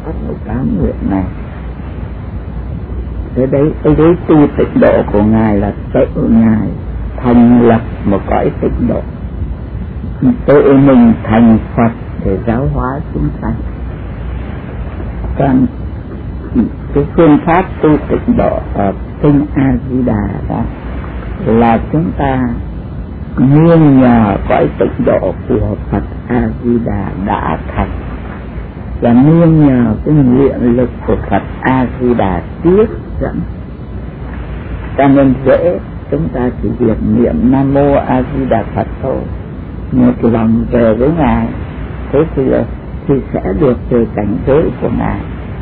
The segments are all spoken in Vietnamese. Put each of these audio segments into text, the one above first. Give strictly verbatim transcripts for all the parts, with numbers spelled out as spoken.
phát một tám nguyện này. Thế đấy, cái đấy tu tịnh độ của Ngài là tự Ngài thành lập một cõi tịnh độ, tự mình thành Phật để giáo hóa chúng sanh. Còn cái phương pháp tu tịnh độ ở kinh A Di Đà đó là chúng ta nương nhờ cõi tịnh độ của Phật A Di Đà đã thành, và nương nhờ cái nguyện lực của Phật A Di Đà tiếp dẫn, cho nên dễ chúng ta chỉ việc niệm Nam Mô A Di Đà Phật thôi, một lòng về với Ngài, thế thì là thì sẽ được về cảnh giới của Ngài.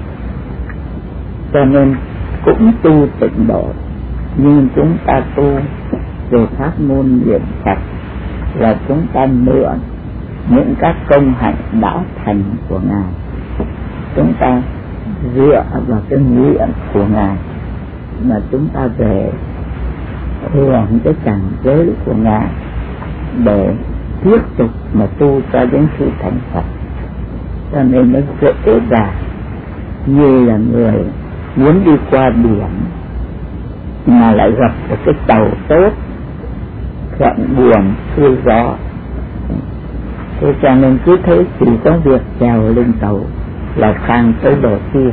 Cho nên cũng tu tịnh độ, nhưng chúng ta tu về pháp môn niệm Phật là chúng ta mượn những các công hạnh đã thành của Ngài, chúng ta dựa vào cái nguyện của Ngài mà chúng ta về hưởng cái cảnh giới của Ngài để tiếp tục mà tu cho đến khi thành Phật. Cho nên nó dễ dàng như là người muốn đi qua biển mà lại gặp một cái tàu tốt, thuận buồm xuôi gió, thế cho nên cứ thấy chỉ có việc trèo lên tàu là sang tới bờ kia.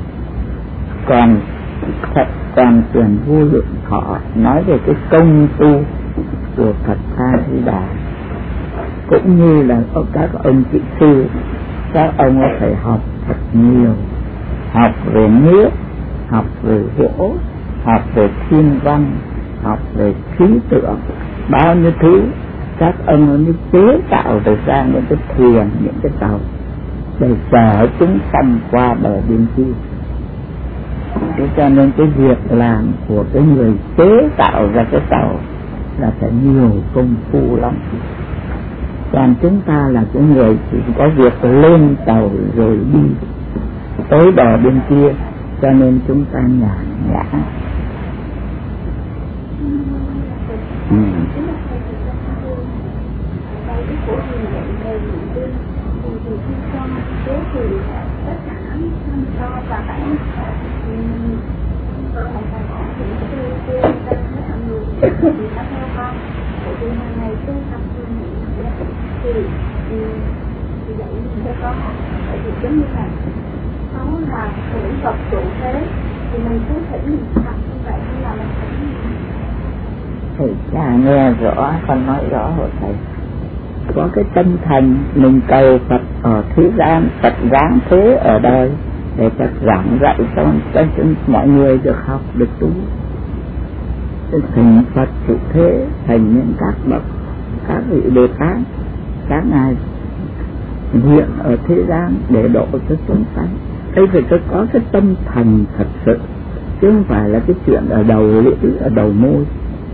Còn Phật Toàn Truyền Vô Lượng Thọ nói về cái công tu của Phật A Di Đà, cũng như là các ông kỹ sư, các ông phải học thật nhiều, học về nước, học về gỗ, học về thiên văn, học về khí tượng, bao nhiêu thứ. Các ông mới chế tạo được ra những cái thuyền, những cái tàu để chở chúng sanh qua bờ bên kia. Thế cho nên cái việc làm của cái người chế tạo ra cái tàu là phải nhiều công phu lắm. Còn chúng ta là cái người chỉ có việc lên tàu rồi đi tới bờ bên kia, cho nên chúng ta nhàn nhã. Ừ. Giống như là nó là những Phật trụ thế thì mình cứ thỉnh mình học như vậy, như là mình thỉnh. Thầy cha nghe rõ, con nói rõ rồi thầy. Có cái tinh thần mình cầu Phật ở thế gian, Phật giáng thế ở đời để Phật giảng dạy cho, cho mọi người được học, được tu. Thành Phật trụ thế, thành những các bậc, các vị Bồ Tát, các ngài hiện ở thế gian để độ cho chúng sanh. Đây phải có cái tâm thành thật sự, chứ không phải là cái chuyện ở đầu lưỡi, ở đầu môi.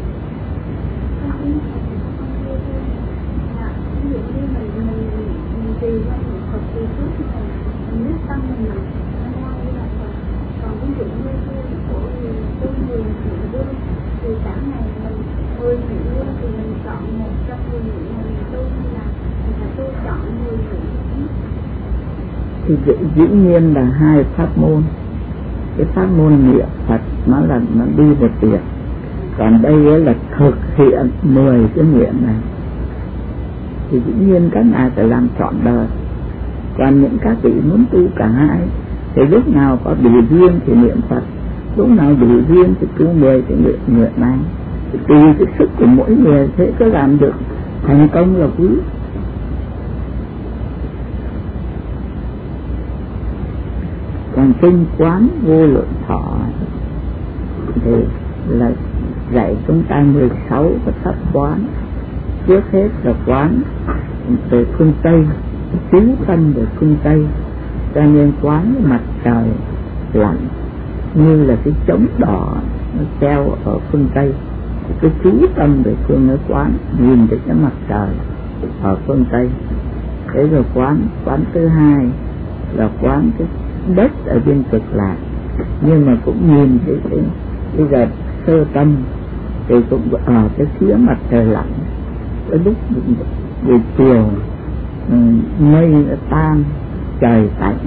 Thì dĩ, dĩ nhiên là hai pháp môn. Cái pháp môn niệm Phật nó là nó đi một việc, còn đây là thực hiện mười cái nguyện này thì dĩ nhiên các ngài phải làm trọn đời. Còn những các vị muốn tu cả hai thì lúc nào có đủ duyên thì niệm Phật, lúc nào đủ duyên thì tu mười cái nguyện nguyện này, thì tùy cái sức của mỗi người thế có làm được thành công là quý. Còn kinh Quán Vô Lượng Thọ thì là dạy chúng ta mười sáu cái pháp quán. Trước hết là quán về phương Tây, chú tâm về phương Tây, cho nên quán mặt trời lặn như là cái trống đỏ nó treo ở phương Tây, cái chú tâm về phương ở quán, nhìn thấy cái mặt trời ở phương Tây. Thế rồi quán quán thứ hai là quán cái đất ở bên Cực Lạc, nhưng mà cũng nhìn thấy cái bây giờ sơ tâm thì cũng ở cái phía mặt trời lặn. Cái lúc buổi chiều mây tan, trời tạnh,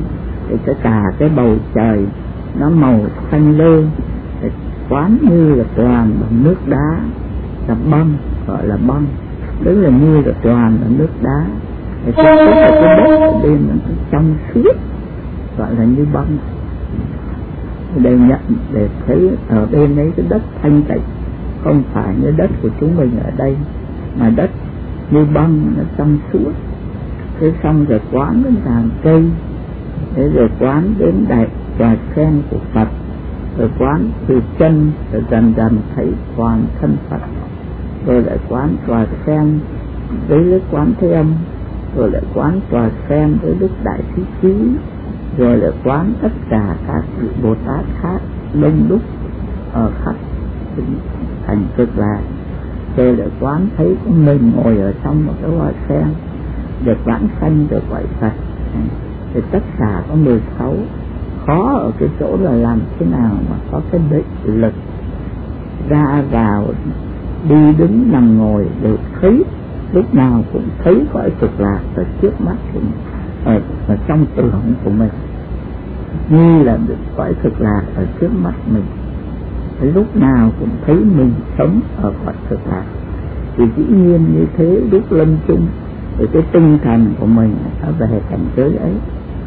thì cái cả cái bầu trời nó màu xanh lơ, quán như là toàn bằng nước đá, là băng, gọi là băng, tức là như là toàn là nước đá. Thì cái, cái, cái đất ở bên nó trong suốt, gọi là như băng. Để nhận, để thấy ở bên ấy cái đất thanh tịnh, không phải như đất của chúng mình ở đây, mà đất như băng, nó trong suốt. Thế xong rồi quán đến hàng cây, thế rồi quán đến đại tòa sen của Phật, rồi quán từ chân, rồi dần dần thấy toàn thân Phật, rồi lại quán tòa sen với lúc quán Thế Âm, rồi lại quán tòa sen với lúc Đại Trí Trí, rồi lại quán tất cả các vị Bồ Tát khác đông đúc ở khắp thành Cực Lạc, rồi lại quán thấy của mình ngồi ở trong một cái hoa sen được vãng sanh được gọi Phật. Thì tất cả có mười sáu. Khó ở cái chỗ là làm thế nào mà có cái định lực ra vào, đi đứng nằm ngồi đều thấy, lúc nào cũng thấy cõi Cực Lạc ở trước mắt của mình, ở, ở trong tưởng của mình, như là được cõi Cực Lạc ở trước mắt mình. Thì lúc nào cũng thấy mình sống ở cõi Cực Lạc. Thì dĩ nhiên như thế lúc lâm chung thì cái tinh thần của mình nó về cảnh giới ấy.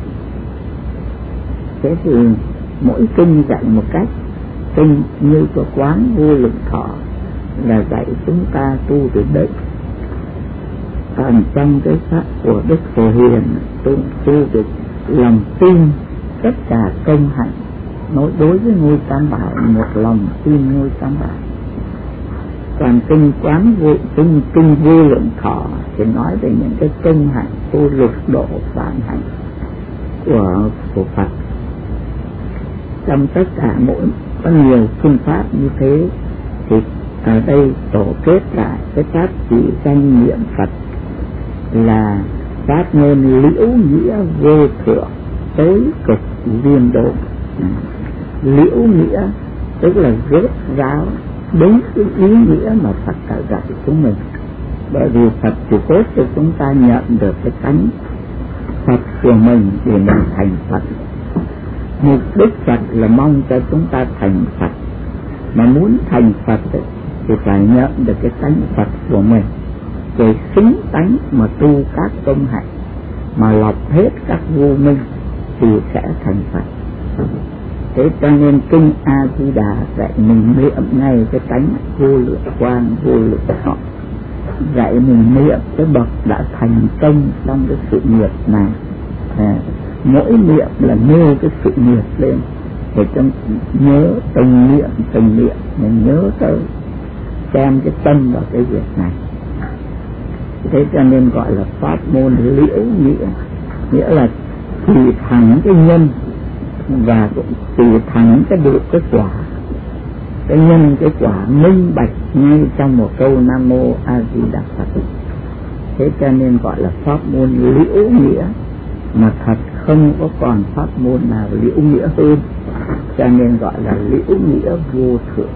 Thế thì mỗi kinh dạy một cách. Kinh như có quán vô lượng thọ là dạy chúng ta tu từ định. Còn trong cái pháp của Đức Phổ Hiền tu, tu được lòng tin tất cả công hạnh, nói đối với ngôi Tam Bảo một lòng tin ngôi Tam Bảo. Còn kinh quán vô kinh kinh vô lượng thọ thì nói về những cái công hạnh tu lục độ vạn hạnh của của Phật. Trong tất cả mỗi có nhiều phương pháp như thế, thì ở đây tổ kết lại cái pháp chỉ danh niệm Phật là pháp môn liễu nghĩa vô thượng tối cực viên độ. Liễu nghĩa tức là rốt ráo đúng cái ý nghĩa mà Phật đã dạy chúng mình. Bởi vì Phật chỉ cốt cho chúng ta nhận được cái tánh Phật của mình để mình thành Phật. Mục đích Phật là mong cho chúng ta thành Phật. Mà muốn thành Phật thì phải nhận được cái tánh Phật của mình, rồi xứng tánh mà tu các công hạnh, mà lọc hết các vô minh thì sẽ thành Phật. Thế cho nên kinh A Di Đà dạy mình niệm ngay cái tánh vô lượng quang vô lượng thọ, dạy mình niệm cái bậc đã thành công trong cái sự nghiệp này. À, mỗi niệm là nêu cái sự nghiệp lên, để trong nhớ từng niệm từng niệm mình nhớ tới, xem cái tâm vào cái việc này. Thế cho nên gọi là pháp môn liễu nghĩa, nghĩa là chỉ thẳng cái nhân và cũng chỉ thẳng cái được cái quả, cái nhân cái quả minh bạch ngay trong một câu Nam Mô A Di Đà Phật. Thế cho nên gọi là pháp môn liễu nghĩa, mà thật không có còn pháp môn nào liễu nghĩa hơn, cho nên gọi là liễu nghĩa vô thượng.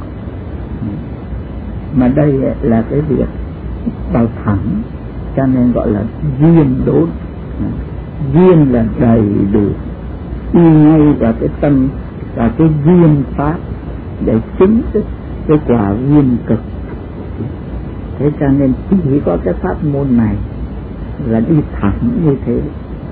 Mà đây là cái việc vào thẳng, cho nên gọi là viên đốn. Viên là đầy đủ, đi ngay vào cái tâm và cái viên pháp để chứng cái, cái quả viên cực. Thế cho nên chỉ có cái pháp môn này là đi thẳng như thế,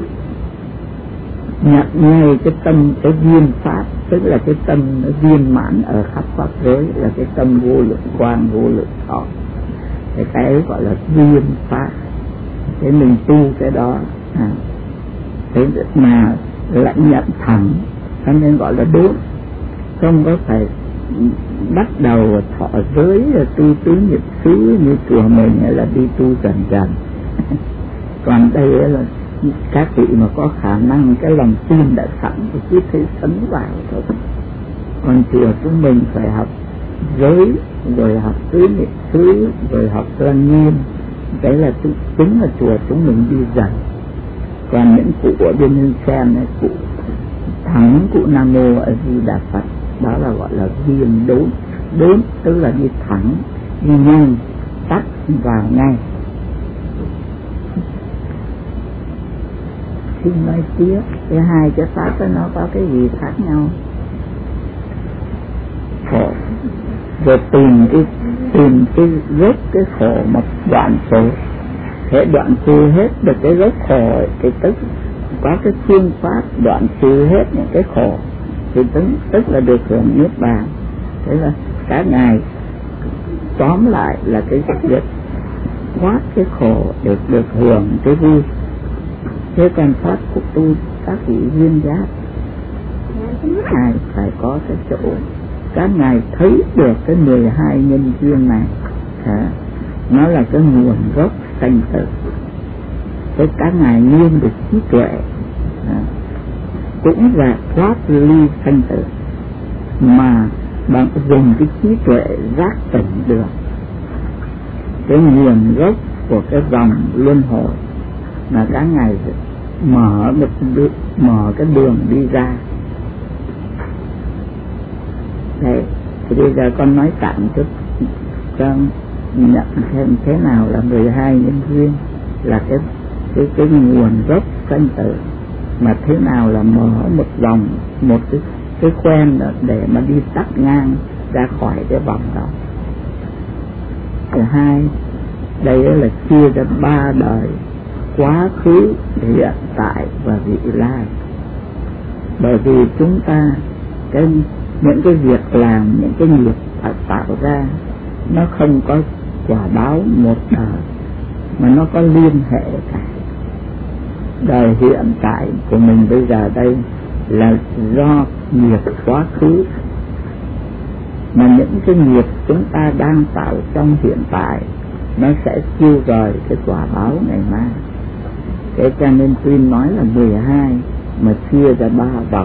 nhận ngay cái tâm, cái viên pháp, tức là cái tâm nó viên mãn ở khắp pháp giới, là cái tâm vô lượng quang vô lượng thọ. Cái cái ấy gọi là viên pháp. Thế mình tu cái đó, à, thế mà lại nhận thẳng, cho nên gọi là đốn. Không có phải bắt đầu thọ giới tu tứ nghiệp xứ như chùa mình là đi tu dần dần. Còn đây là các vị mà có khả năng cái lòng tin đã sẵn thì cứ thế sấn vào thôi. Còn chùa chúng mình phải học giới, rồi học tứ nghiệp xứ, rồi học lăng nghiêm. Đấy là chính là chùa chúng mình đi dần. Còn những cụ ở bên Hương Sen này, cụ thẳng cụ Nam Mô A Di Đà Phật, đó là gọi là viên đốn. Đốn tức là đi thẳng, đi nhanh, tắt vào ngay. Xin nói tiếp. Cái hai cái pháp đó nó có cái gì khác nhau? Khổ. Rồi tìm cái tìm cái gốc cái khổ một đoạn khổ. Thế đoạn trừ hết được cái gốc khổ thì tức có cái phương pháp đoạn trừ hết những cái khổ thì tức, tức là được hưởng niết bàn. Thế là các ngài tóm lại là cái việc thoát cái khổ để được hưởng cái vui. Thế còn pháp của tu các vị duyên giác, ngài phải có cái chỗ các ngài thấy được cái mười hai nhân duyên này, à, nó là cái nguồn gốc sanh tử. Thế các ngài nghiêng được trí tuệ, à, cũng là thoát ly sanh tử, mà bạn dùng cái trí tuệ giác tỉnh được cái nguồn gốc của cái vòng luân hồi, mà các ngài mở một đường, mở cái đường đi ra. Thế thì bây giờ con nói tạm chút cho nhận thêm thế nào là mười hai nhân duyên, là cái cái cái nguồn gốc sanh tử, mà thế nào là mở một vòng, một cái cái quen đó để mà đi tắt ngang ra khỏi cái vòng đó. Thứ hai, đây là chia ra ba đời: quá khứ, hiện tại và vị lai. Bởi vì chúng ta cái những cái việc làm, những cái nghiệp tạo ra nó không có quả báo một đời, mà nó có liên hệ cả. Đời hiện tại của mình bây giờ đây là do nghiệp quá khứ, mà những cái nghiệp chúng ta đang tạo trong hiện tại nó sẽ chiêu rời cái quả báo ngày mai. Thế cho nên tuyên nói là mười hai mà chia ra ba vòng: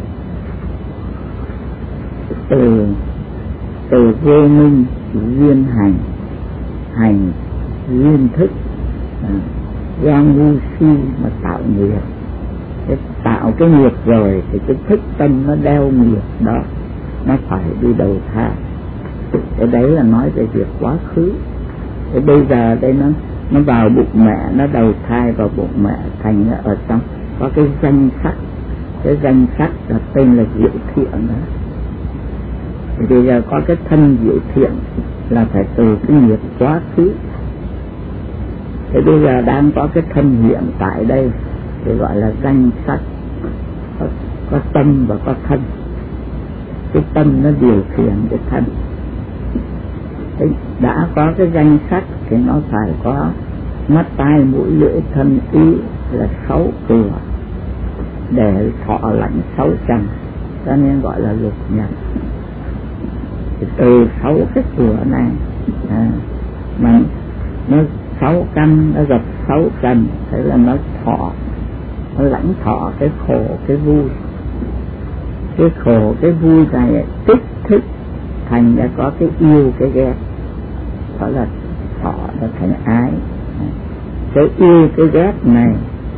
từ từ vô minh duyên hành, hành duyên thức, à, do ngu si mà tạo nghiệp. Thế tạo cái nghiệp rồi thì cái thức tâm nó đeo nghiệp đó, nó phải đi đầu thai. Cái đấy là nói về việc quá khứ. Thế bây giờ đây nó nó vào bụng mẹ, nó đầu thai vào bụng mẹ, thành ở trong có cái danh sắc, cái danh sắc là tên là diệu thiện đó. Thì bây giờ có cái thân diệu thiện là phải từ cái nghiệp quá khứ. Thế bây giờ đang có cái thân hiện tại đây thì gọi là danh sắc, có, có tâm và có thân. Cái tâm nó điều khiển cái thân. Thế đã có cái danh sắc thì nó phải có mắt tai mũi lưỡi thân ý là sáu cửa để thọ lãnh sáu trần, cho nên gọi là lục nhật. Thì từ sáu cái cửa này, à, mà nó sáu căn nó gặp sáu trần, thế là nó thọ, nó lãnh thọ cái khổ cái vui. Cái khổ cái vui này tích thức thành ra có cái yêu cái ghét, đó là thọ nó thành ái. Cái yêu cái ghét này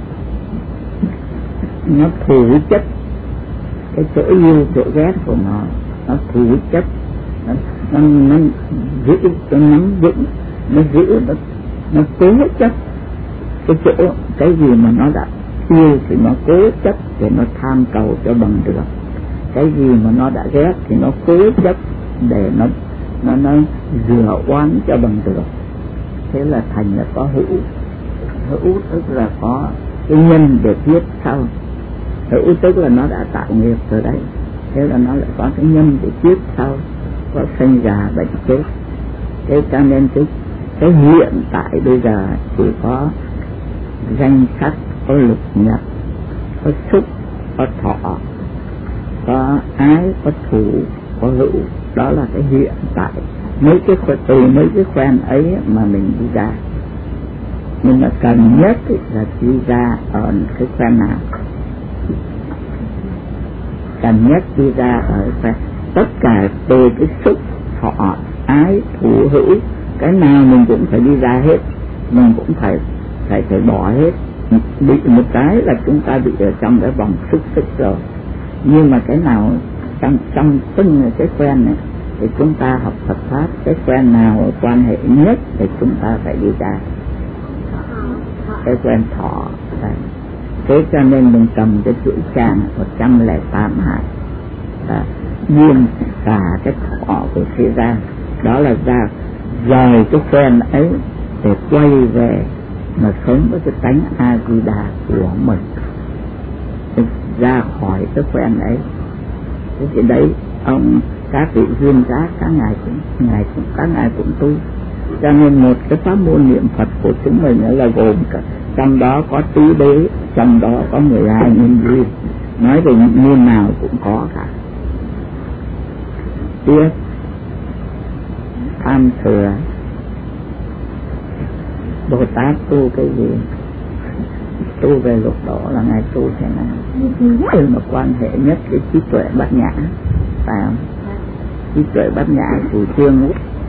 nó thủ chất, cái chỗ yêu chỗ ghét của nó nó thủ chất, nó nó, nó giữ, nó nắm vững, nó giữ, nó nó cố chấp. Cái chỗ cái gì mà nó đã yêu thì nó cố chấp để nó tham cầu cho bằng được, cái gì mà nó đã ghét thì nó cố chấp để nó nó nó rửa oán cho bằng được. Thế là thành là có hữu. Hữu tức là có cái nhân để tiếp sau. Hữu tức là nó đã tạo nghiệp rồi đấy, thế là nó lại có cái nhân để tiếp sau, có sinh già bệnh chết. Thế cho nên cái cái hiện tại bây giờ chỉ có danh sắc, có lục nhật, có xúc, có thọ, có ái, có thủ, có hữu. Đó là cái hiện tại. Mấy cái từ mấy cái khoen ấy mà mình đi ra, nhưng mà cần nhất là đi ra ở cái khoen nào? Cần nhất đi ra ở khoen tất cả từ cái xúc, thọ, ái, thủ, hữu, cái nào mình cũng phải đi ra hết, mình cũng phải phải phải bỏ hết. Bị một cái là chúng ta bị ở trong cái vòng xúc tích rồi, nhưng mà cái nào trong trong từng cái quen này thì chúng ta học Phật pháp, cái quen nào quan hệ nhất thì chúng ta phải đi ra. Cái quen thọ này, Thế cho nên mình cầm cái chuỗi tràng một trăm lẻ tám hạt nhiên cả cái thọ của thế gian, đó là ra rời cái quen ấy để quay về mà sống với cái tánh A Di Đà của mình, ra khỏi cái quen ấy. Thế thì đấy ông các vị duyên giác các ngài cũng ngài cũng các ngài cũng tu, cho nên một cái pháp môn niệm Phật của chúng mình là gồm cả, trong đó có tứ đế, trong đó có mười hai nhân duyên, nói về môn nào cũng có cả. Tiếp tham thừa, Bồ Tát tu cái gì? Tu về lúc đó là ngài tu thế nào? Từ mà quan hệ nhất cái trí tuệ bát nhã, phải không? Trí tuệ bát nhã chủ trương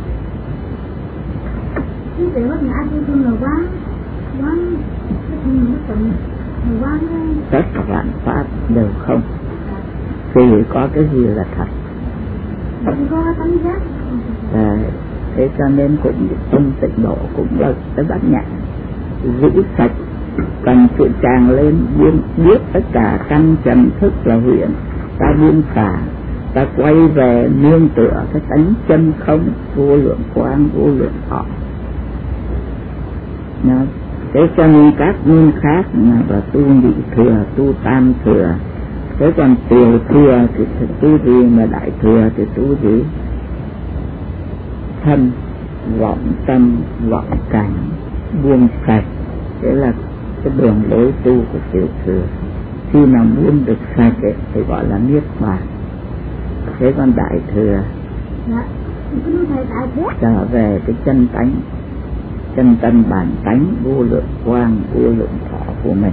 trí tuệ bát nhã chủ trương là quán quán cái thân nó tịnh, quán tất cả vạn pháp đều không, thì có cái gì là thật? không có tánh giác. À, thế cho nên cũng tâm tịnh độ cũng là cái bát nhã, giữ sạch, cần sự tràn lên biết, biết tất cả căn trần thức là huyện, ta buông xả, ta quay về nương tựa cái tánh chân không, vô lượng quang, vô lượng thọ. Thế cho nên các môn khác và tu nhị thừa, tu tam thừa, thế còn tiểu thừa thì tu gì, mà đại thừa thì tu gì? Thân, vọng tâm, vọng cảnh, buông sạch, thế là cái đường lối tu của tiểu thừa. Khi nào muốn được sạch ấy, thì gọi là niết bàn. Thế còn đại thừa trở về cái chân tánh, chân tâm bản tánh vô lượng quang, vô lượng thọ của mình.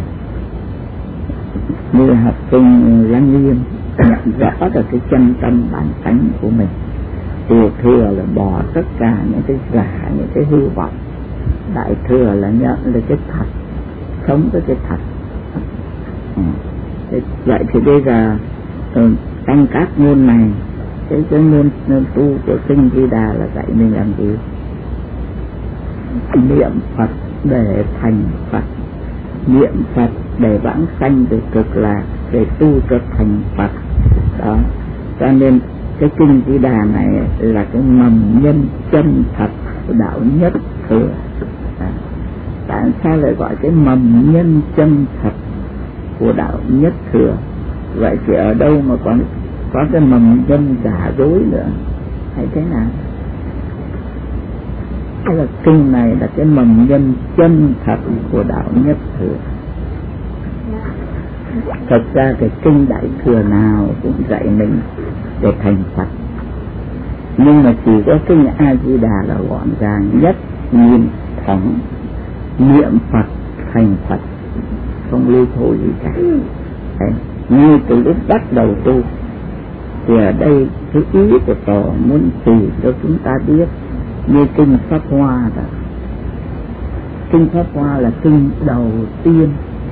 Như học sinh Lăng Nghiêm nhận rõ được cái chân tâm bản tánh của mình. Tiểu thừa là bỏ tất cả những cái giả, những cái hư vọng. Đại thừa là nhận là cái thật, sống với cái thật. À, vậy thì bây giờ trong các môn này, cái cái môn, môn tu của Kinh Di Đà là dạy mình làm gì? Niệm Phật để thành Phật, niệm Phật để vãng sanh về cực lạc, để tu cho thành Phật. Đó, cho nên cái Kinh Di Đà này là cái mầm nhân chân thật của đạo nhất thừa. À, tại sao lại gọi cái mầm nhân chân thật của đạo nhất thừa? Vậy thì ở đâu mà còn có cái mầm nhân giả dối nữa hay thế nào? Cái là kinh này là cái mầm nhân chân thật của đạo nhất thừa. Thật ra cái kinh đại thừa nào cũng dạy mình để thành Phật, nhưng mà chỉ có kinh A Di Đà là gọn gàng nhất, nhìn thẳng, niệm Phật thành Phật, không lưu thối gì cả. Đấy, ngay từ lúc bắt đầu tu thì ở đây cái ý của Tổ muốn chỉ cho chúng ta biết, như kinh Pháp Hoa đó. Kinh Pháp Hoa là kinh đầu tiên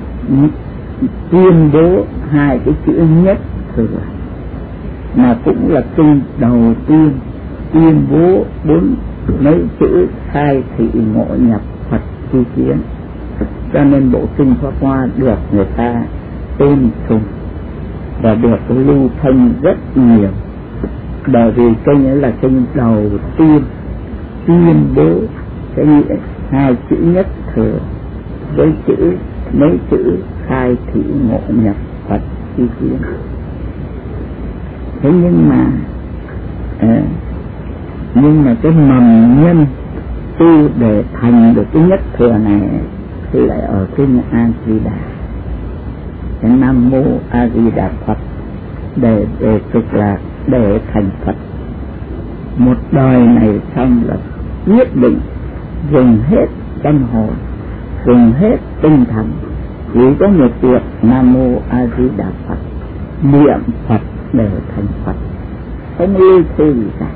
tuyên bố hai cái chữ nhất thừa, mà cũng là kinh đầu tiên tuyên bố bốn mấy chữ khai thị ngộ nhập Phật chi kiến. Cho nên bộ kinh Pháp Hoa được người ta tôn sùng và được lưu thông rất nhiều, bởi vì kinh ấy là kinh đầu tiên tuyên bố cái nghĩa hai chữ nhất thừa với chữ mấy chữ khai thị ngộ nhập Phật chi kiến. Thế nhưng mà à, nhưng mà cái mầm nhân tu để thành được cái nhất thừa này thì lại ở kinh A Di Đà, cái Nam Mô A Di Đà Phật, để để cực lạc, để thành Phật. Một đời này xong là quyết định dùng hết tâm hồn, dùng hết tinh thần, chỉ có một việc Nam Mô A Di Đà Phật, niệm Phật để thành Phật, không lưu thư gì cả.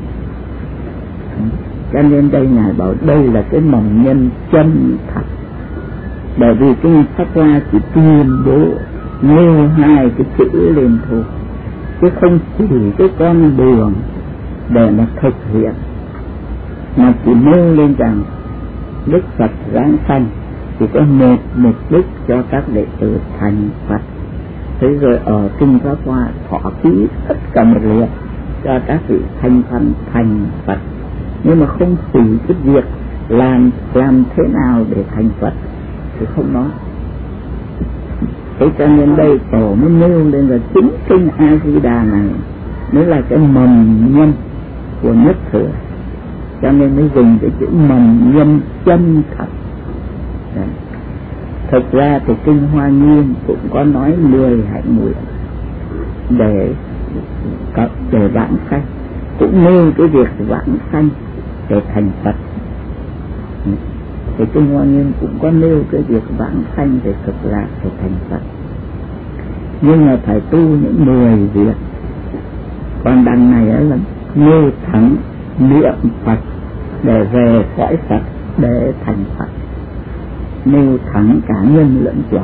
Cho nên đây Ngài bảo đây là cái mầm nhân chân thật, bởi vì cái Pháp Hoa chỉ tuyên bố nêu hai cái chữ lên thôi, chứ không chỉ cái con đường để mà thực hiện, mà chỉ nêu lên rằng Đức Phật giáng sanh chỉ có một mục đích cho các đệ tử thành Phật. Thế rồi ở kinh Pháp Hoa thọ ký tất cả một lượt cho các vị thanh văn thành Phật, nhưng mà không chỉ cái việc làm làm thế nào để thành Phật thì không nói. Thế cho nên đây tổ mới nêu lên là chính kinh A Di Đà này mới là cái mầm nhân của nhất thừa, cho nên mới dùng cái chữ mầm nhân chân thật. Đấy. Thực ra thì kinh Hoa Nghiêm cũng có nói mười hạnh nguyện để để vãng sanh, cũng nêu cái việc vãng sanh để thành Phật. Thì kinh Hoa Nghiêm cũng có nêu cái việc vãng sanh để thực lạc để thành Phật, nhưng mà phải tu những mười việc. Còn đằng này là nêu thẳng niệm Phật để về cõi Phật để thành Phật, nêu thẳng cả nhân lẫn quả.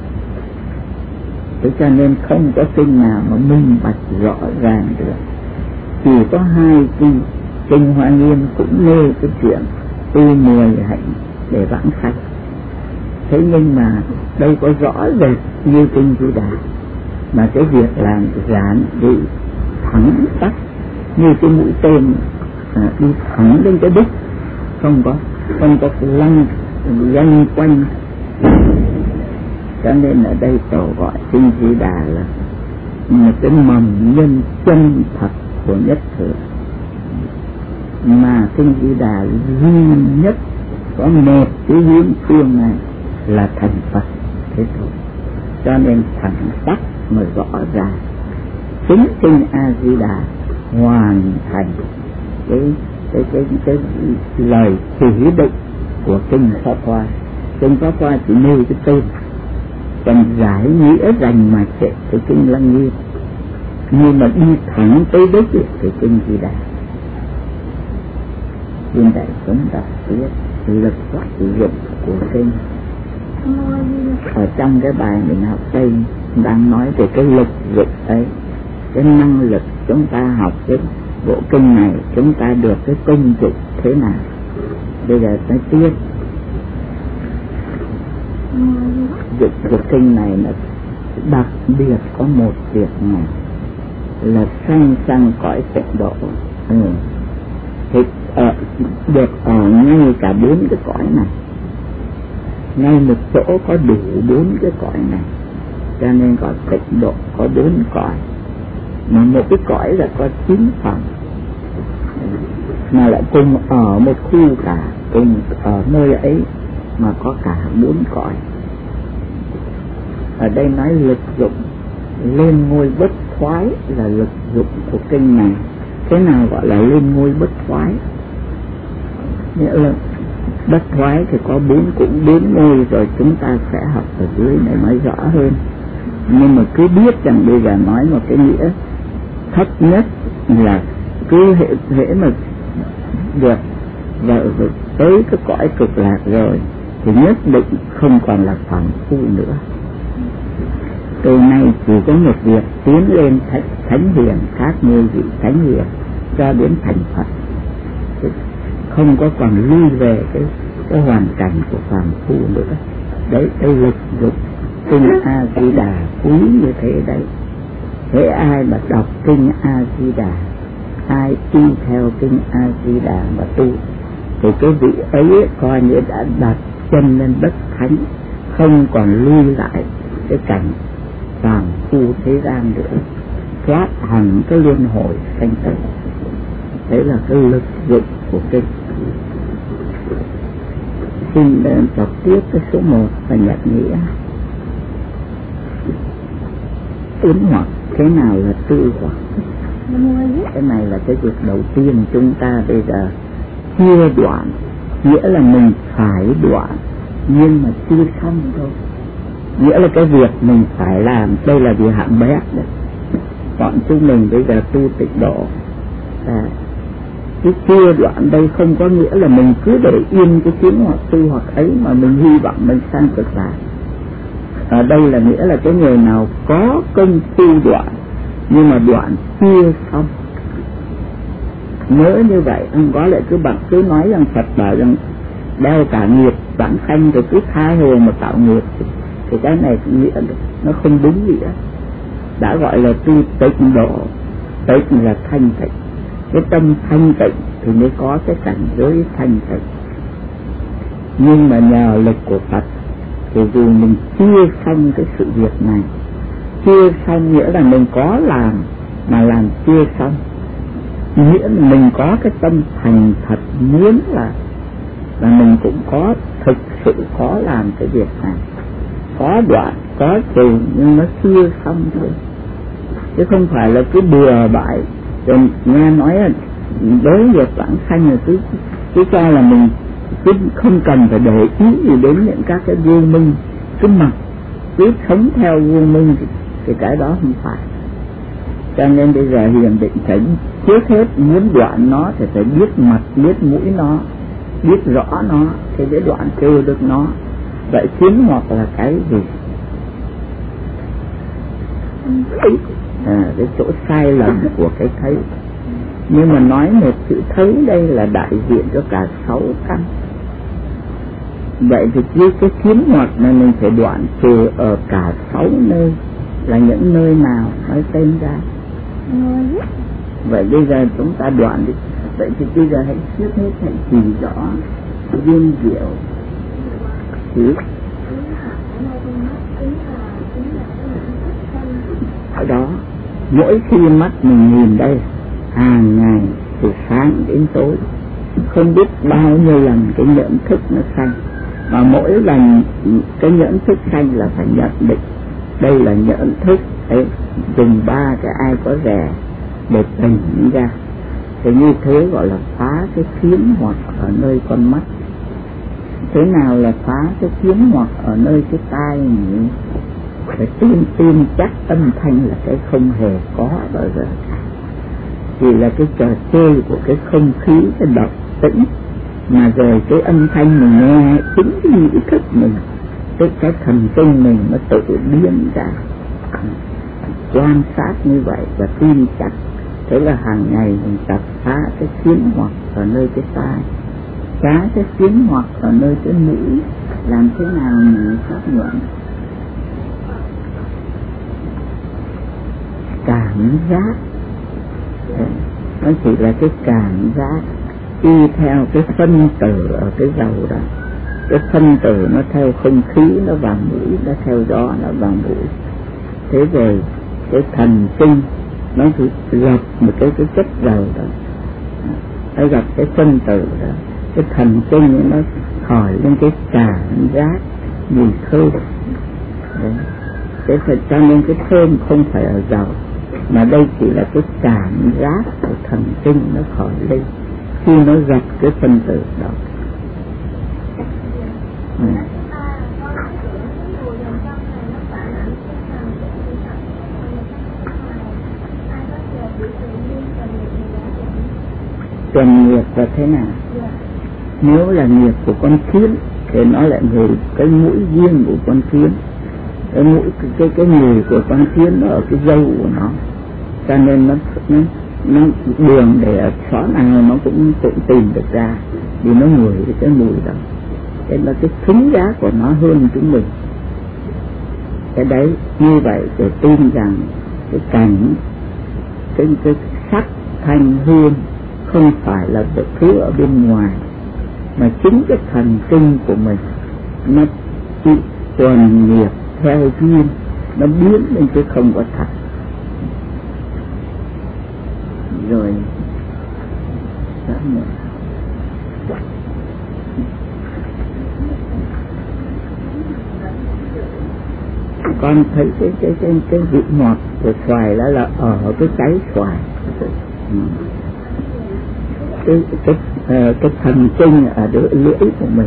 Thế cho nên không có kinh nào mà minh bạch rõ ràng được. Chỉ có hai kinh, kinh Hoa Nghiêm cũng nêu cái chuyện tu mười hạnh để vãng sanh. Thế nhưng mà đây có rõ rệt như kinh Di Đà, mà cái việc làm giản đi thẳng tắp như cái mũi tên à, đi thẳng lên cái đích, không có không có lăng lăng quanh. Cho nên ở đây tổ gọi kinh Di Đà là một cái mầm nhân chân thật của nhất thừa, mà kinh Di Đà duy nhất có một cái hiến phương này là thành Phật. Thế thôi. Cho nên thẳng tắp mà rõ ràng chính kinh A Di Đà hoàn thành cái cái cái cái, cái lời chỉ định của kinh Pháp Hoa. Kinh Pháp Hoa chỉ nêu cái tên, còn giải nghĩa rành mạch cái kinh Lăng Nghiêm, nhưng mà đi thẳng tới đích thì kinh Di Đà. Hiện tại chúng ta biết lực sử dụng của kinh. Ở trong cái bài mình học đây đang nói về cái lực dụng ấy, cái năng lực chúng ta học cái bộ kinh này chúng ta được cái công dụng thế nào. Bây giờ nói tiếp dụng của kinh này là đặc biệt có một việc này là sanh sang cõi tịnh độ. Ừ. Thì ở, được ở ngay cả bốn cái cõi này, ngay một chỗ có đủ bốn cái cõi này, cho nên gọi tịnh độ có bốn cõi, mà một cái cõi là có chín phòng, mà lại cùng ở một khu cả, cùng ở nơi ấy mà có cả bốn cõi. Ở đây nói lực dụng lên ngôi bất thoái là lực dụng của kinh này. Thế nào gọi là lên ngôi bất thoái? Nghĩa là bất thoái thì có bốn, cũng bốn ngôi rồi, chúng ta sẽ học ở dưới này mới rõ hơn. Nhưng mà cứ biết rằng bây giờ nói một cái nghĩa thấp nhất là cứ hệ, hệ mà được và tới cái cõi cực lạc rồi thì nhất định không còn là phàm phu nữa. Từ nay chỉ có một việc tiến lên thánh, thánh hiền khác như vị thánh hiền cho đến thành Phật, không có còn lui về cái cái hoàn cảnh của phàm phu nữa. Đấy, cái lực dụng kinh A Di Đà quý như thế đấy. Thế ai mà đọc kinh A Di Đà, ai đi theo kinh A Di Đà mà tu thì cái vị ấy coi như đã đặt chân lên đất thánh, không còn lui lại cái cảnh phàm phu thế gian nữa, thoát hẳn cái luân hồi sanh tử. Đấy là cái lực dụng của kinh. Xin đến đọc tiếp cái số một là nhật nghĩa. Ứng hoặc thế nào là tư hoặc? Cái này là cái việc đầu tiên chúng ta bây giờ chưa đoạn, nghĩa là mình phải đoạn nhưng mà chưa xong đâu. Nghĩa là cái việc mình phải làm, đây là việc hạng bé đấy. Bọn chúng mình bây giờ tu tịnh độ à, cái chưa đoạn đây không có nghĩa là mình cứ để yên cái tiếng hoặc tư hoặc ấy mà mình hy vọng mình sanh cực lạc. Ở đây là nghĩa là cái người nào có công phu đoạn nhưng mà đoạn chưa xong. Nhớ như vậy, không có lại cứ bạn cứ nói rằng Phật bảo rằng đeo cả nghiệp vãng sanh rồi cứ tha hồ mà tạo nghiệp thì, thì cái này nghĩa nó không đúng nghĩa. Đã gọi là tu tịnh độ, tịnh là thanh tịnh, cái tâm thanh tịnh thì mới có cái cảnh giới thanh tịnh. Nhưng mà nhờ lực của Phật thì dù mình chưa xong cái sự việc này, chưa xong nghĩa là mình có làm mà làm chưa xong, nghĩa là mình có cái tâm thành thật muốn là là mình cũng có thực sự có làm cái việc này, có đoạn có chiều nhưng nó chưa xong thôi, chứ không phải là cứ bừa bãi rồi nghe nói là đối việc vãng sanh là cứ cứ cho là mình cứ không cần phải để ý gì đến những các cái vô minh, cứ mặc cứ sống theo vô minh thì, thì cái đó không phải. Cho nên bây giờ Hiền Định phải trước hết muốn đoạn nó thì phải biết mặt biết mũi nó, biết rõ nó thì để đoạn trừ được nó. Vậy kiến hoặc là cái gì? À, cái chỗ sai lầm của cái thấy. Nhưng mà nói một chữ thấy đây là đại diện cho cả sáu căn. Vậy thì với cái kiến hoặc này mình phải đoạn trừ ở cả sáu nơi, là những nơi nào nói tên ra. Vậy bây giờ chúng ta đoạn đi. Vậy thì bây giờ hãy trước hết hãy chỉ rõ viên diệu chữ ở đó. Mỗi khi mắt mình nhìn đây hàng ngày từ sáng đến tối, không biết bao nhiêu lần cái nhận thức nó sanh, mà mỗi lần cái nhận thức sanh là phải nhận định đây là nhận thức ấy, dùng ba cái ai có rẻ để tỉnh ra. Thì như thế gọi là phá cái kiến hoặc ở nơi con mắt. Thế nào là phá cái kiến hoặc ở nơi cái tai nhỉ? Phải tin tin chắc âm thanh là cái không hề có bao giờ cả, chỉ là cái trò chơi của cái không khí, cái độc tĩnh, mà rồi cái âm thanh mình nghe chính cái ý thức mình, cái cái thần kinh mình nó tự biến ra. Quan sát như vậy và tin chắc. Thế là hàng ngày mình tập phá cái kiến hoặc ở nơi cái tai, phá cái kiến hoặc ở nơi cái mũi. Làm thế nào mình xác nhận? Cảm giác, nó chỉ là cái cảm giác đi theo cái phân tử ở cái dầu đó. Cái phân tử nó theo không khí nó vào mũi, nó theo gió nó vào mũi. Thế rồi cái thần kinh nó cứ gặp một cái cái chất dầu đó, nó gặp cái phân tử đó, cái thần kinh nó hỏi lên cái cảm giác mùi thơm. Đấy. Thế phải cho nên cái thơm không phải ở dầu, mà đây chỉ là cái cảm giác của thần kinh nó khỏi lên khi nó gặp cái phân tử đó. Ừ. Trần nghiệp là thế nào? Nếu là nghiệp của con kiến thì nó lại người cái mũi riêng của con kiến, cái mũi cái cái, cái người của con kiến nó ở cái dâu của nó, cho nên nó nó nó đường để ở xó nào nó cũng tự tìm được ra, vì nó ngửi cái mùi đó. Thế là cái thính giác của nó hơn chúng mình. Cái đấy như vậy để tin rằng cái cảnh, cái cái sắc thanh hương không phải là một thứ ở bên ngoài, mà chính cái thần kinh của mình nó bị tuần nghiệp theo duyên, nó biến lên cái không có thật. Rồi sao nữa? Con thấy cái cái cái cái vị ngọt của xoài đó là ở cái trái xoài. Ừ. cái cái uh, cái thần kinh ở đỡ lưỡi của mình,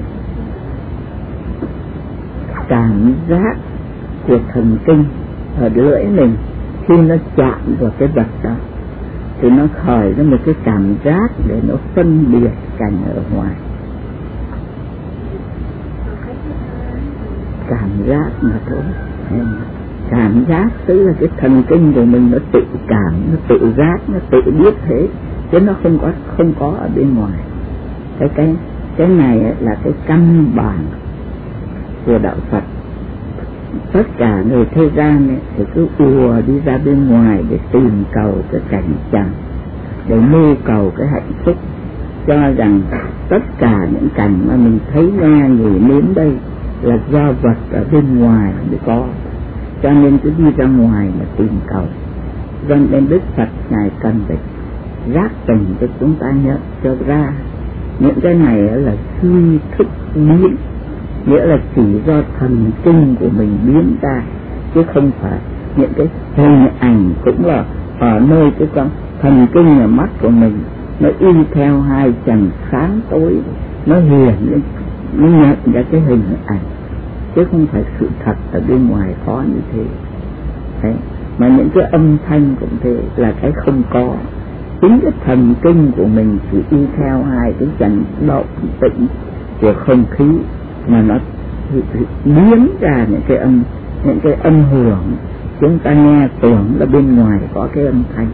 cảm giác của thần kinh ở lưỡi mình khi nó chạm vào cái vật đó thì nó khởi ra một cái cảm giác để nó phân biệt cảnh ở ngoài. Cảm giác mà thôi. Cảm giác tức là cái thần kinh của mình nó tự cảm, nó tự giác, nó tự biết thế, chứ nó không có không có ở bên ngoài. Cái cái Cái này là cái căn bản của đạo Phật. Tất cả người thế gian ấy, thì cứ ùa đi ra bên ngoài để tìm cầu cái cảnh trần, để mưu cầu cái hạnh phúc, cho rằng tất cả những cảnh mà mình thấy nghe người nếm đây là do vật ở bên ngoài mới có, cho nên cứ đi ra ngoài mà tìm cầu. Do nên Đức Phật Ngài cần phải giác tỉnh cho chúng ta nhận cho ra những cái này là suy thức biến, nghĩa là chỉ do thần kinh của mình biến ra, chứ không phải những cái hình ảnh cũng là ở nơi cái con thần kinh ở mắt của mình, nó y theo hai trần sáng tối, nó hiển lên, nó nhận ra cái hình ảnh, chứ không phải sự thật ở bên ngoài có như thế. Đấy. Mà những cái âm thanh cũng thế, là cái không có. Chính cái thần kinh của mình chỉ y theo hai cái trần động tĩnh của không khí mà nó biến ra những cái âm, những cái âm hưởng chúng ta nghe tưởng là bên ngoài có cái âm thanh,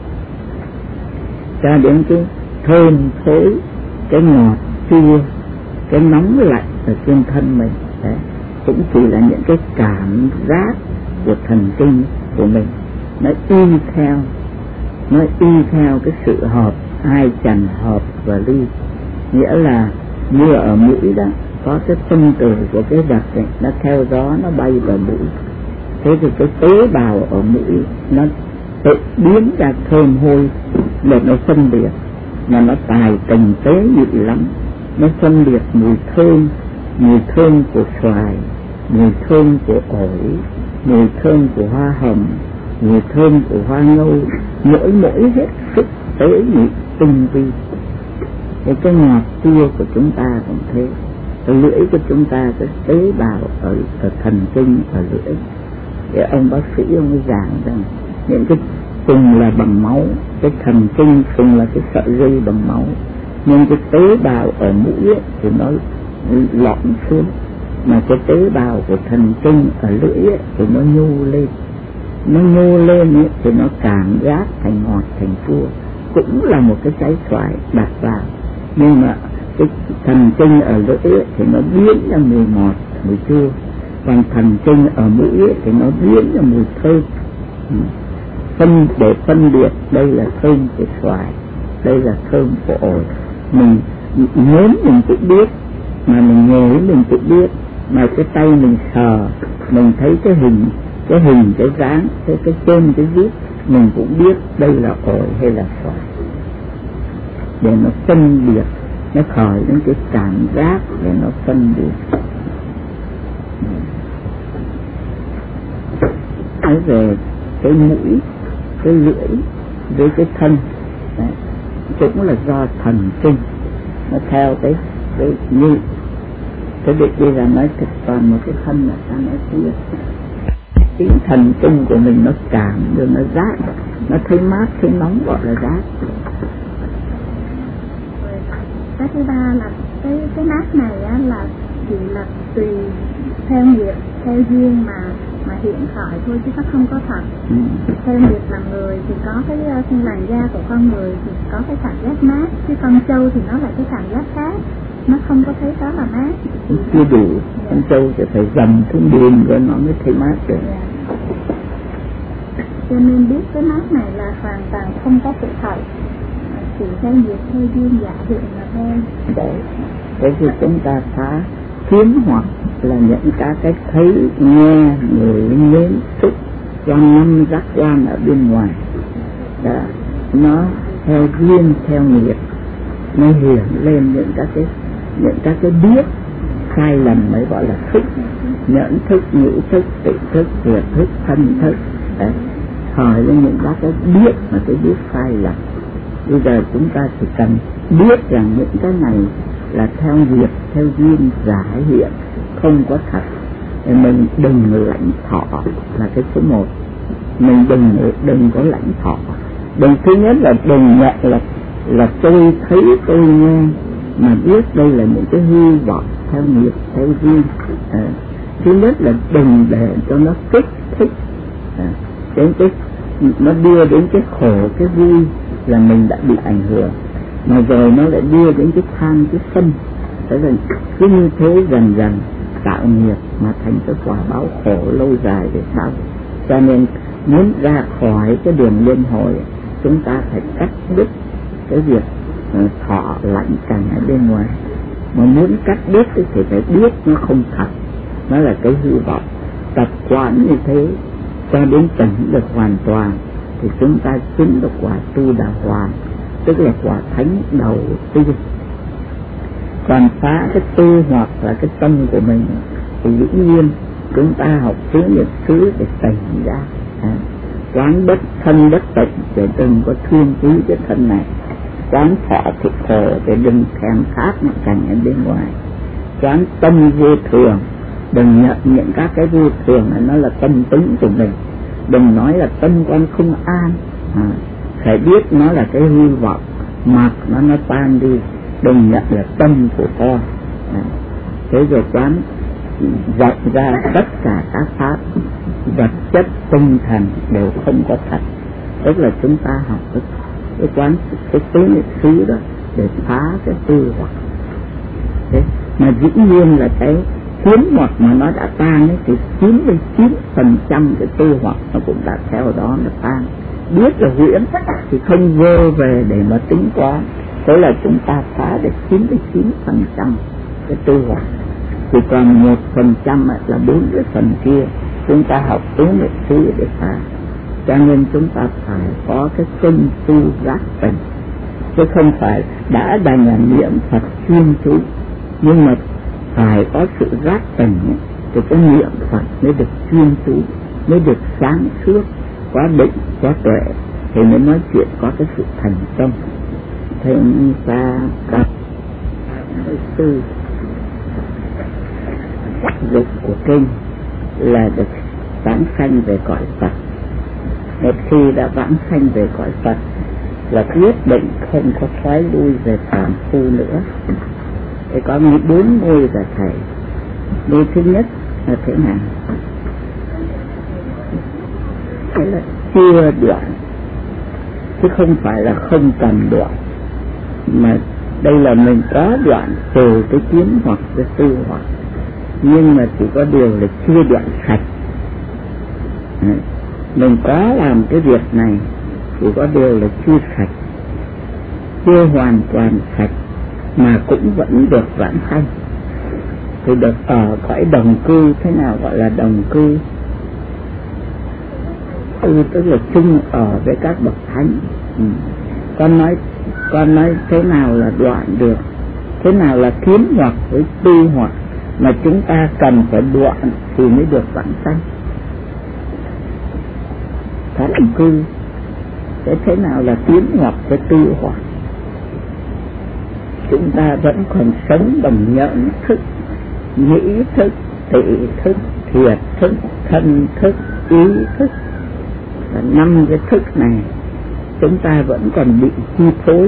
cho đến cái thơm thối, cái ngọt chua, cái nóng lạnh ở trên thân mình. Đấy. Cũng chỉ là những cái cảm giác của thần kinh của mình, nó y theo nó y theo cái sự hợp hai trần hợp và ly. Nghĩa là như ở mũi đó, có cái phân tử của cái vật này, nó theo gió nó bay vào mũi, thế thì cái tế bào ở mũi nó tự biến ra thơm hôi để nó phân biệt, mà nó tài tình tế nhị lắm. Nó phân biệt mùi thơm, mùi thơm của xoài, mùi thơm của ổi, mùi thơm của hoa hồng, mùi thơm của hoa ngâu, mỗi mỗi hết sức tế nhị tinh vi. Cái cái ngọt chua của chúng ta cũng thế, cái lưỡi của chúng ta, cái tế bào ở, ở thần kinh ở lưỡi. Cái ông bác sĩ ông ấy giảng rằng những cái cùng là bằng máu, cái thần kinh cùng là cái sợi dây bằng máu, nhưng cái tế bào ở mũi thì nó lõm xuống, mà cái tế bào của thần kinh ở lưỡi thì nó nhô lên. Nó nhô lên ấy, thì nó cảm giác thành ngọt thành chua, cũng là một cái trái xoài đặt vào, nhưng mà cái thần kinh ở lưỡi ấy, thì nó biến ra mùi ngọt mùi chua, còn thần kinh ở mũi ấy, thì nó biến ra mùi thơm. Phân để phân biệt đây là thơm của xoài, đây là thơm của ổi. Mình nếm mình cũng biết, mà mình ngửi mình cũng biết, mà cái tay mình sờ mình thấy cái hình cái hình cái dáng cái cái trên cái viết, mình cũng biết đây là ổi hay là xoài, để nó phân biệt, nó khởi đến cái cảm giác để nó phân biệt. Nói về cái mũi, cái lưỡi với cái thân, đấy, cũng là do thần kinh nó theo cái cái như cái việc đi là nói thực toàn một cái thân là ta nói kia. Cái thần kinh của mình nó cảm được, nó rát, nó thấy mát thấy nóng gọi là rát. Cái thứ ba là cái cái mát này á, là chỉ là tùy theo nghiệp theo duyên mà mà hiện khởi thôi, chứ nó không có thật. Ừ. Theo nghiệp làm người thì có cái uh, làn da của con người thì có cái cảm giác mát, chứ con trâu thì nó là cái cảm giác khác, nó không có thấy đó là mát. Chưa đủ, yeah. Con trâu sẽ phải dầm xuống đường rồi nó mới thấy mát được. Yeah. Cho nên biết cái mát này là hoàn toàn không có sự thật, chỉ theo nghiệp theo duyên giả hiện mà thôi. Đấy, thế thì chúng ta phá kiếm hoặc là những các cái thấy nghe người nếm xúc do năm giác quan ở bên ngoài đó, nó theo duyên theo nghiệp nó hiện lên những các cái những các cái biết sai lầm mới gọi là thức, nhẫn thức, nhĩ thức, tự thức, nghiệp thức, thân thức. Đấy, hỏi lên những các cái biết mà cái biết sai lầm. Bây giờ chúng ta chỉ cần biết rằng những cái này là theo nghiệp, theo duyên giả hiện, không có thật. Thì mình đừng lãnh thọ là cái số một. Mình đừng đừng có lãnh thọ. Đừng, thứ nhất là đừng nhận là là tôi thấy tôi nghe, mà biết đây là những cái hư vọng theo nghiệp, theo duyên. À, thứ nhất là đừng để cho nó kích thích, à, đến cái nó đưa đến cái khổ, cái vui là mình đã bị ảnh hưởng, mà rồi nó lại đưa đến cái tham, cái sân, Thế nên cứ như thế dần dần tạo nghiệp mà thành cái quả báo khổ lâu dài về sau. Cho nên muốn ra khỏi cái đường luân hồi, chúng ta phải cắt đứt cái việc thọ lạnh cảnh ở bên ngoài. Mà muốn cắt đứt thì phải biết nó không thật, nó là cái hư vọng. Tập quán như thế cho đến tỉnh được hoàn toàn thì chúng ta chứng được quả tu đà hoàn, tức là quả thánh đầu tiên. Còn phá cái tư hoặc là cái tâm của mình thì dĩ nhiên chúng ta học tứ niệm xứ để tỉnh ra, à, quán bất thân bất tịnh để đừng có thương quý cái thân này, quán thọ thực khổ để đừng thèm khát những cảnh ở bên ngoài, quán tâm vô thường, đừng nhận những các cái vô thường này nó là tâm tính của mình, đừng nói là tâm con không an, à, phải biết nó là cái hư vọng, mặc nó nó tan đi, đừng nhận là tâm của con. À, thế rồi quán dạy ra tất cả các pháp vật chất tinh thần đều không có thật, tức là chúng ta học cái, cái quán cái tứ niệm xứ đó để phá cái tư hoặc. Thế mà dĩ nhiên là cái kiến hoặc mà nó đã tan ấy, thì chín mươi chín phần trăm cái tư hoặc nó cũng đã theo đó nó tan. Biết là huyễn thì không vô về để mà tính toán, thế là chúng ta phá được chín mươi chín phần trăm cái tư hoặc, chỉ còn một phần trăm là bốn cái phần kia chúng ta học tứ niệm xứ để phá. Cho nên chúng ta phải có cái công phu giác tỉnh, chứ không phải đã đành là niệm Phật chuyên chú, nhưng mà phải có sự giác tỉnh thì cái niệm Phật mới được chuyên chú, mới được sáng suốt, có định, có tuệ thì mới nói chuyện có cái sự thành công. Thế ta gặp tư dục của kinh là được vãng sanh về cõi Phật. Một khi đã vãng sanh về cõi Phật là quyết định không có thoái lui về phàm phu nữa. Thì có bốn ngôi là thầy. Ngôi thứ nhất là thế nào? Thế là chưa đoạn, chứ không phải là không cần đoạn, mà đây là mình có đoạn từ cái kiến hoặc cái tư hoặc, nhưng mà chỉ có điều là chưa đoạn sạch. Mình có làm cái việc này chỉ có điều là chưa sạch, chưa hoàn toàn sạch, mà cũng vẫn được vãng sanh. Thì được ở cõi đồng cư. Thế nào gọi là đồng cư? Ừ, tức là chung ở với các bậc thánh. Ừ. Con nói con nói thế nào là đoạn được, thế nào là kiến hoặc với tư hoặc mà chúng ta cần phải đoạn thì mới được vãng sanh. Có đồng cư, thế thế nào là kiến hoặc với tư hoặc? Chúng ta vẫn còn sống bằng nhẫn thức, nhĩ thức, tị thức, thiệt thức, thân thức, ý thức. Và năm cái thức này chúng ta vẫn còn bị chi phối.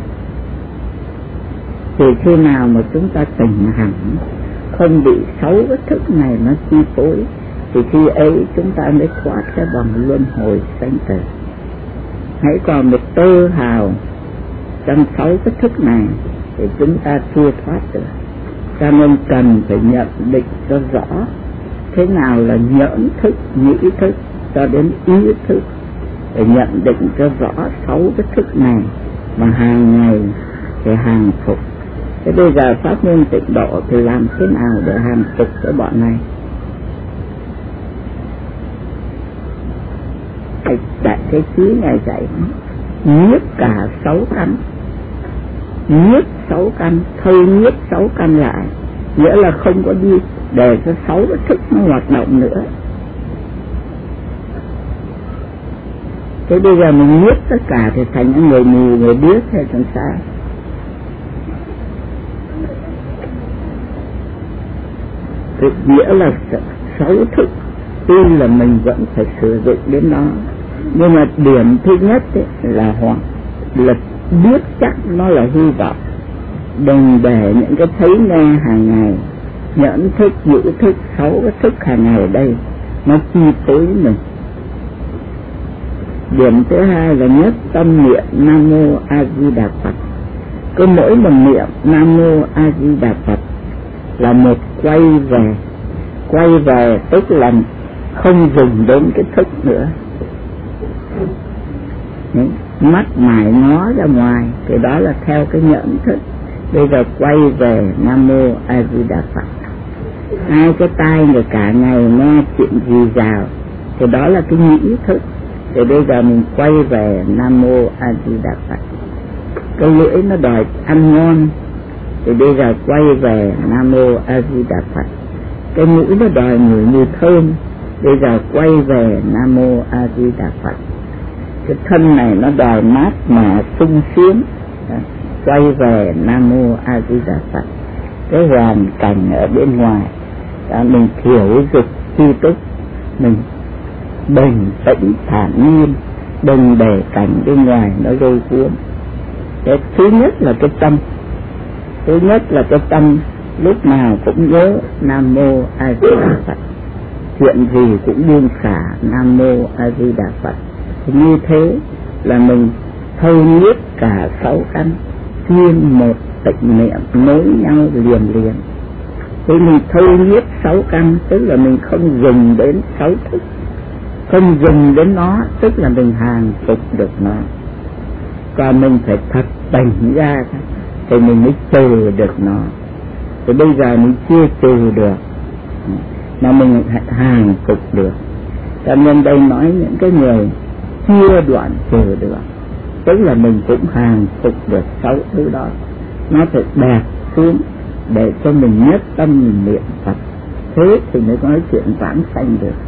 Thì khi nào mà chúng ta tỉnh hẳn, không bị sáu cái thức này nó chi phối, thì khi ấy chúng ta mới thoát cái vòng luân hồi sanh tử. Hãy còn một tơ hào trong sáu cái thức này thì chúng ta chưa thoát được. Cho nên cần phải nhận định cho rõ thế nào là nhẫn thức, nhĩ thức cho đến ý thức, để nhận định cho rõ sáu cái thức này mà hàng ngày thì hàng phục. Thế bây giờ pháp môn tịnh độ thì làm thế nào để hàng phục cái bọn này? Thầy dạy cái chí này dạy nhiếp cả sáu căn, nhiếp sáu căn, thôi nhiếp sáu căn lại, nghĩa là không có đi để cho sáu cái thức nó hoạt động nữa. Thế bây giờ mình nhiếp tất cả thì thành những người mù, người điếc hay làm sao? Thì nghĩa là sáu thức tuy là mình vẫn phải sử dụng đến nó, nhưng mà điểm thứ nhất ấy là hoặc là biết chắc nó là hư vọng, đừng để những cái thấy nghe hàng ngày, nhẫn thức, nhĩ thức, sáu cái thức hàng ngày ở đây nó chi phối mình. Điểm thứ hai là nhất tâm niệm Nam Mô A Di Đà Phật, Cứ mỗi một niệm Nam Mô A Di Đà Phật là một quay về. Quay về tức là không dùng đến cái thức nữa. Đấy, mắt mải ngó ra ngoài, cái đó là theo cái nhẫn thức. Bây giờ quay về Nam Mô A Di Đà Phật. Hai cái tai người cả ngày nghe chuyện gì rào, thì đó là cái nghĩ thức. Thì bây giờ mình quay về Nam Mô A Di Đà Phật. Cái lưỡi nó đòi ăn ngon, thì bây giờ quay về Nam Mô A Di Đà Phật. Cái mũi nó đòi ngửi mùi thơm, bây giờ quay về Nam Mô A Di Đà Phật. Cái thân này nó đòi mát mà sung sướng, quay về Nam Mô A Di Đà Phật. Cái hoàn cảnh ở bên ngoài đã mình thiểu dục chi túc, mình bình tĩnh thản nhiên, đừng để cảnh bên ngoài nó gây cuốn. Cái thứ nhất là cái tâm, thứ nhất là cái tâm lúc nào cũng nhớ Nam Mô A Di Đà Phật, chuyện gì cũng buông xả Nam Mô A Di Đà Phật. Như thế là mình thâu nhiếp cả sáu căn, chuyên một tịnh niệm nối nhau liền liền. Khi mình thâu nhiếp sáu căn tức là mình không dùng đến sáu thức, không dùng đến nó tức là mình hàng phục được nó. Còn mình phải thật tỉnh ra thì mình mới trừ được nó. Thì bây giờ mình chưa trừ được mà mình hàng phục được. Cho nên đây nói những cái người chưa đoạn trừ được, tức là mình cũng hàng phục được sáu thứ đó. Nó phải đẹp xuống để cho mình nhất tâm mình niệm Phật, thế thì mới nói chuyện vãng sanh được.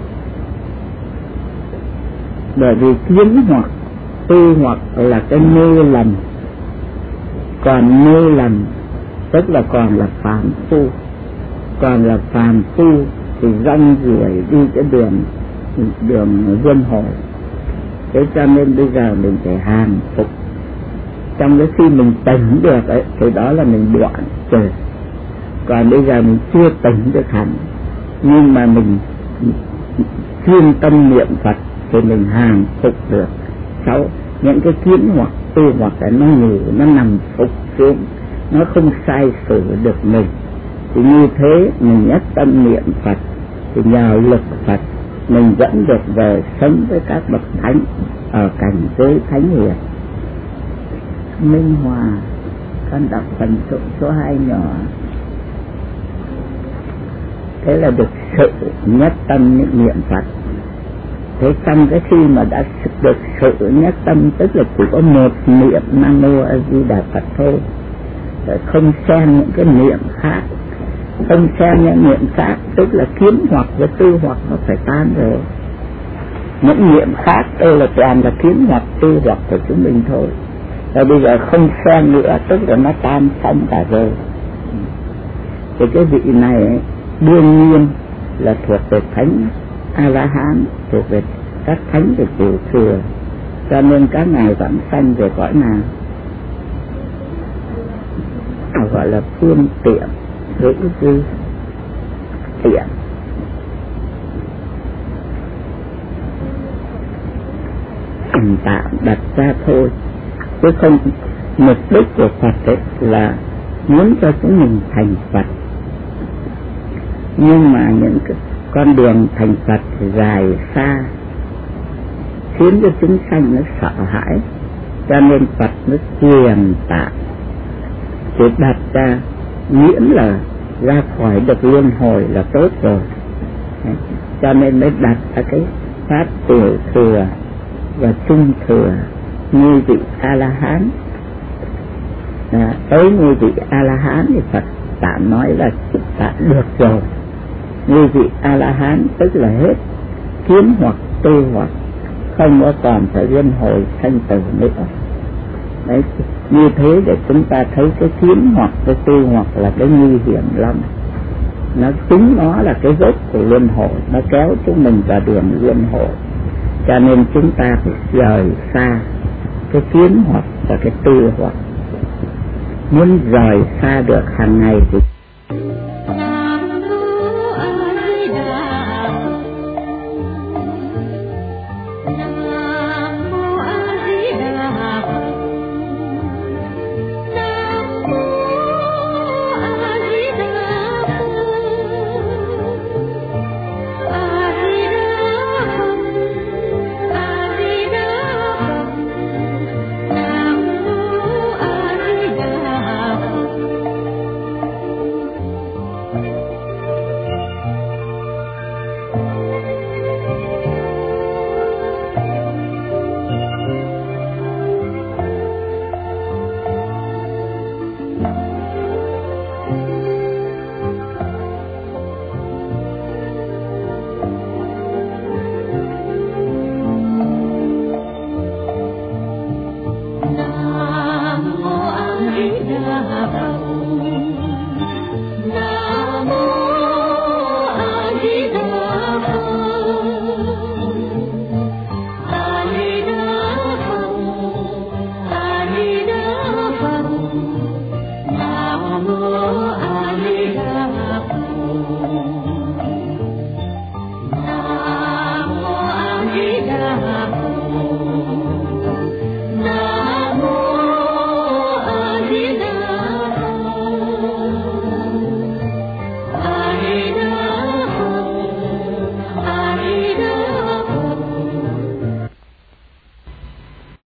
Bởi vì kiến hoặc tư hoặc là cái mê lầm, còn mê lầm tức là còn là phàm phu, còn là phàm phu thì rong ruổi đi cái đường đường luân hồi. Thế cho nên bây giờ mình phải hàng phục. Trong cái khi mình tỉnh được ấy, thì đó là mình đoạn trừ. Còn bây giờ mình chưa tỉnh được hẳn, nhưng mà mình chuyên tâm niệm Phật thì mình hàng phục được sáu những cái kiến hoặc tư hoặc là nó ngủ, nó nằm phục xuống, nó không sai sử được mình. Thì như thế mình nhất tâm niệm Phật thì nhờ lực Phật mình vẫn được về sống với các bậc thánh ở cảnh giới thánh hiền. Minh Hòa, con đọc phần số, số hai nhỏ. Thế là được sự nhất tâm niệm Phật. Thế trong cái khi mà đã được sự nhất tâm tức là chỉ có một niệm Nam Mô A Di Đà Phật thôi, rồi không xem những cái niệm khác, không xem những niệm khác tức là kiến hoặc với tư hoặc nó phải tan rồi. Những niệm khác đây là toàn là kiến hoặc tư hoặc của chúng mình thôi. Rồi bây giờ không xem nữa tức là nó tan xong cả rồi. Thì cái vị này đương nhiên là thuộc về thánh A-la-hán, thuộc về các thánh về cổ thừa, cho nên các ngài vẫn sanh về cõi nào gọi là phương tiện hữu dư tiện. Thành tạm đặt ra thôi, chứ không mục đích của Phật ấy là muốn cho chúng mình thành Phật. Nhưng mà những cái con đường thành Phật dài xa khiến cho chúng sanh nó sợ hãi, cho nên Phật nó truyền tạm chỉ đặt ra miễn là ra khỏi được luân hồi là tốt rồi. Cho nên mới đặt ra cái pháp tiểu thừa và trung thừa. Như vị A-la-hán, à, tới như vị A-la-hán thì Phật tạm nói là đã được rồi. Như vị A-la-hán tức là hết kiến hoặc tư hoặc, không có còn phải luân hồi sanh tử nữa. Đấy, như thế để chúng ta thấy cái kiến hoặc cái tư hoặc là cái nguy hiểm lắm. Nó chính nó là cái gốc của luân hồi, nó kéo chúng mình vào đường luân hồi. Cho nên chúng ta phải rời xa cái kiến hoặc và cái tư hoặc. Muốn rời xa được hàng ngày thì